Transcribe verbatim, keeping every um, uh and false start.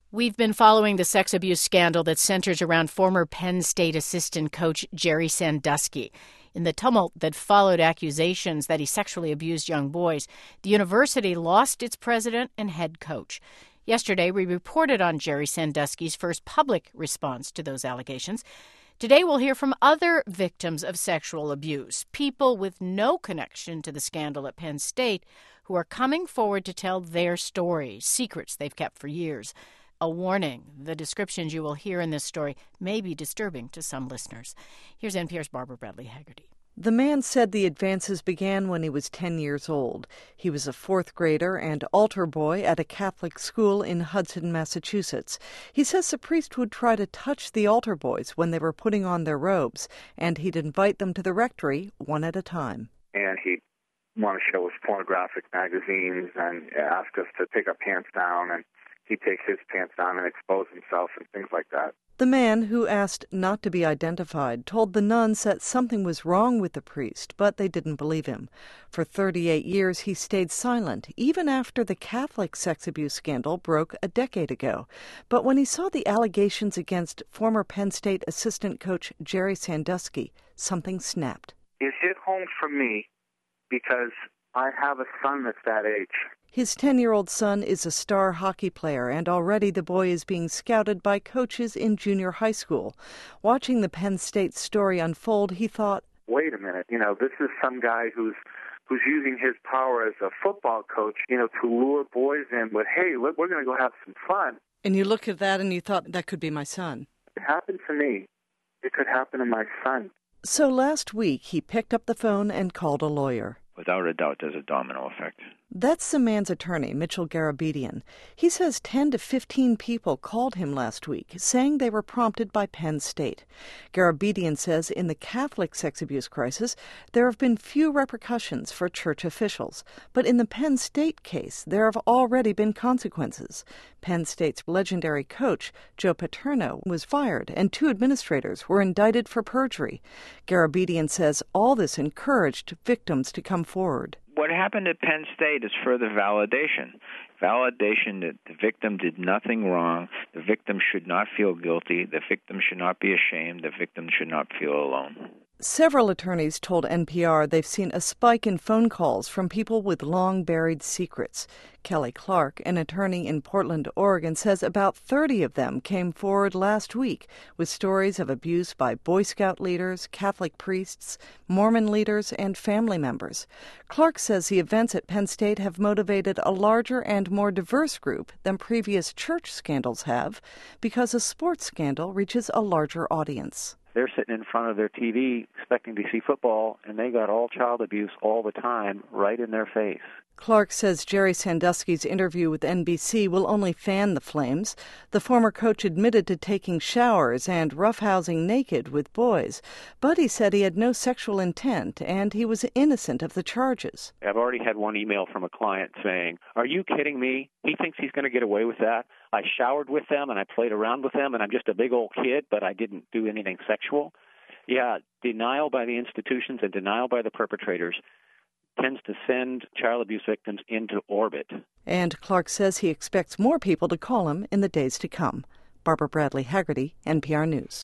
We've been following the sex abuse scandal that centers around former Penn State assistant coach Jerry Sandusky. In the tumult that followed accusations that he sexually abused young boys, the university lost its president and head coach. Yesterday, we reported on Jerry Sandusky's first public response to those allegations. Today, we'll hear from other victims of sexual abuse, people with no connection to the scandal at Penn State who are coming forward to tell their stories, secrets they've kept for years. A warning, the descriptions you will hear in this story may be disturbing to some listeners. Here's N P R's Barbara Bradley Haggerty. The man said the advances began when he was ten years old. He was a fourth grader and altar boy at a Catholic school in Hudson, Massachusetts. He says the priest would try to touch the altar boys when they were putting on their robes, and he'd invite them to the rectory one at a time. And he'd want to show us pornographic magazines and ask us to take our pants down, and he'd take his pants down and expose himself and things like that. The man, who asked not to be identified, told the nuns that something was wrong with the priest, but they didn't believe him. For thirty-eight years, he stayed silent, even after the Catholic sex abuse scandal broke a decade ago. But when he saw the allegations against former Penn State assistant coach Jerry Sandusky, something snapped. It hit home for me because I have a son that's that age. His ten-year-old son is a star hockey player, and already the boy is being scouted by coaches in junior high school. Watching the Penn State story unfold, he thought, wait a minute, you know, this is some guy who's who's using his power as a football coach, you know, to lure boys in with, hey, look, we're going to go have some fun. And you look at that and you thought, that could be my son. It happened to me. It could happen to my son. So last week, he picked up the phone and called a lawyer. Without a doubt, there's a domino effect. That's the man's attorney, Mitchell Garabedian. He says ten to fifteen people called him last week, saying they were prompted by Penn State. Garabedian says in the Catholic sex abuse crisis, there have been few repercussions for church officials. But in the Penn State case, there have already been consequences. Penn State's legendary coach, Joe Paterno, was fired, and two administrators were indicted for perjury. Garabedian says all this encouraged victims to come forward. What happened at Penn State is further validation. Validation that the victim did nothing wrong. The victim should not feel guilty. The victim should not be ashamed. The victim should not feel alone. Several attorneys told N P R they've seen a spike in phone calls from people with long-buried secrets. Kelly Clark, an attorney in Portland, Oregon, says about thirty of them came forward last week with stories of abuse by Boy Scout leaders, Catholic priests, Mormon leaders, and family members. Clark says the events at Penn State have motivated a larger and more diverse group than previous church scandals have because a sports scandal reaches a larger audience. They're sitting in front of their T V expecting to see football, and they got all child abuse all the time right in their face. Clark says Jerry Sandusky's interview with N B C will only fan the flames. The former coach admitted to taking showers and roughhousing naked with boys, but he said he had no sexual intent and he was innocent of the charges. I've already had one email from a client saying, are you kidding me? He thinks he's going to get away with that. I showered with them and I played around with them and I'm just a big old kid, but I didn't do anything sexual. Yeah, denial by the institutions and denial by the perpetrators tends to send child abuse victims into orbit. And Clark says he expects more people to call him in the days to come. Barbara Bradley Haggerty, N P R News.